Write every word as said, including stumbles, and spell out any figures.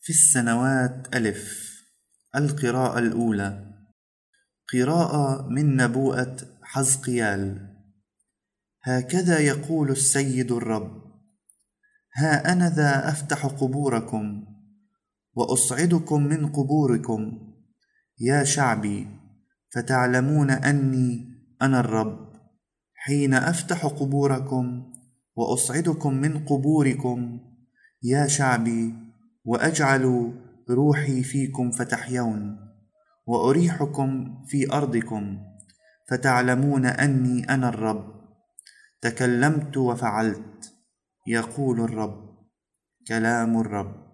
في السنوات ألف. القراءة الأولى قراءة من نبوءة حزقيال. هكذا يقول السيد الرب: ها أنا ذا أفتح قبوركم وأصعدكم من قبوركم يا شعبي، فتعلمون أني أنا الرب، حين أفتح قبوركم وأصعدكم من قبوركم يا شعبي، وأجعل روحي فيكم فتحيون، وأريحكم في أرضكم، فتعلمون أني أنا الرب. تكلمت وفعلت، يقول الرب. كلام الرب.